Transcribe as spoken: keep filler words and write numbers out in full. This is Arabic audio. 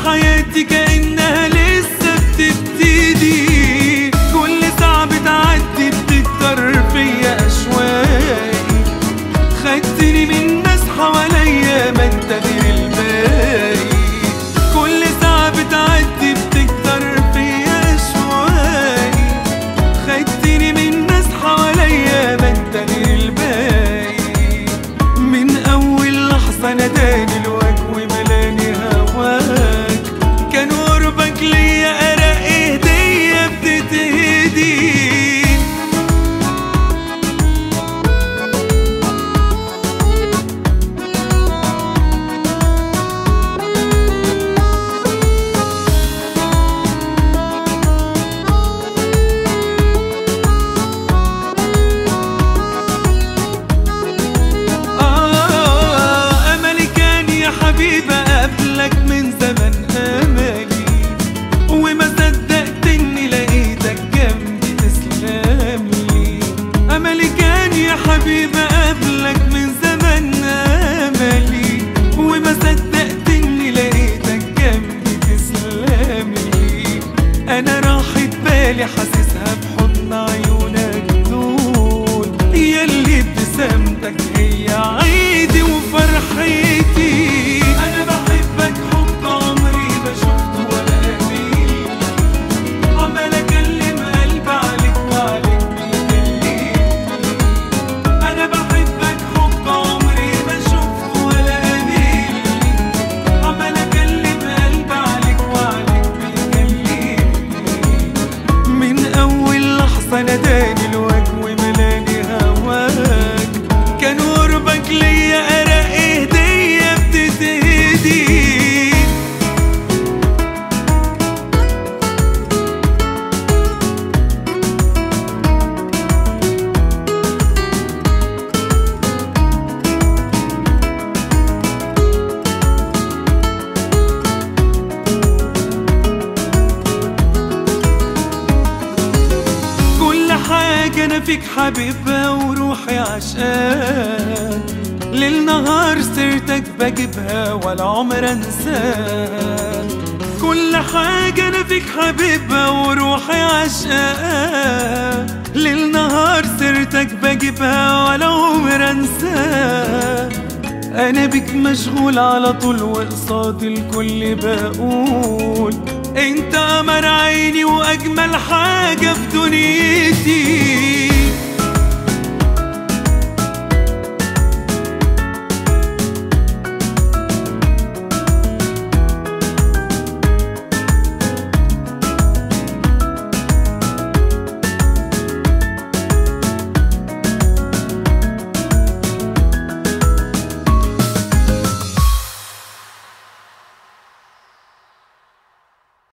حياتي كأنها لسه بتبتدي، كل ساعة بتعدي بتكتر فيا أشواقي، خدتني من ناس حواليا ما انت غير الباقي، كل ساعة بتعدي بتكتر فيا أشواقي، خدتني من ناس حواليا ما انت غير الباقي، من أول لحظة ناداني الوجه وملاني هواك، كان قربك ليا أرق هدية بتتهدي. حبيبة قبلك من زمن أملي، وما صدقت إني لقيتك جنبي تسلملي، أملي كان يا حبيبة قبلك من زمن أملي، وما صدقت إني لقيتك جنبي تسلملي، أنا راحت بالي حاسسها بحضن عيونك دول، ياللي ابتسامتك هي عيدي وفرحتي، ناداني الوجه وملاني هواك، كان قربك ليا أرق هدية بتتهدي. حاجة أنا فيك حبيبها وروحي عشقاك، ليل نهار سيرتك بجيبها ولا عمر أنساك، كل حاجة أنا فيك حبيبها وروحي عشقاك، ليل نهار سيرتك بجيبها ولا عمر أنساك، أنا بيك مشغول على طول وقصاد الكل بقول انت قمر عيني واجمل حاجة في دنيتي.